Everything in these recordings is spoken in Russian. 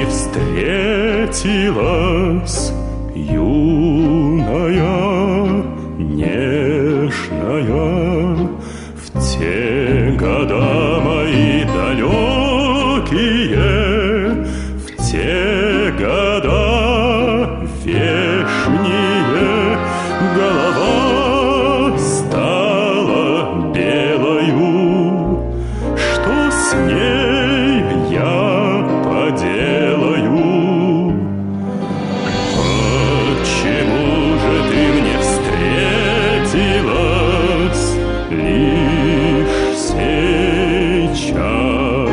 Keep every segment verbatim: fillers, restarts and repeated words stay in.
встретилась юная, нежная, в те года мои далекие, в те года вешние, голова стала белою. Что с ней я поделаю? Почему же ты мне встретилась лишь сейчас?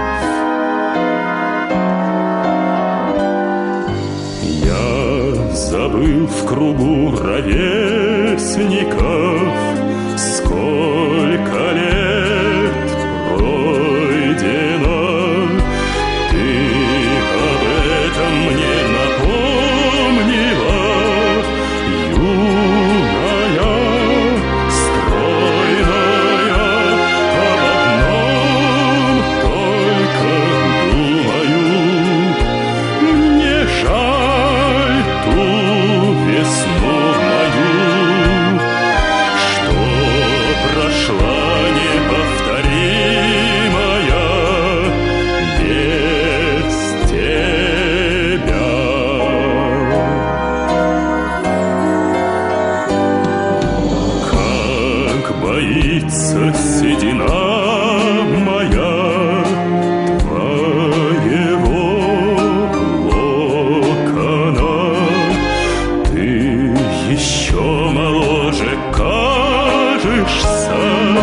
Я забыл в кругу ровесников, сколько лет пройдено. Ты об этом мне напомнила, юная, стройная. Об одном только думаю: мне жаль ту весну мою, что прошла неповторимая без тебя. Как боится седина моя твоего локона. Ты еще моложе кажешься,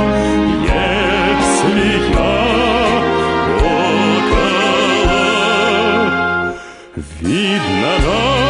если я около. Видно, нам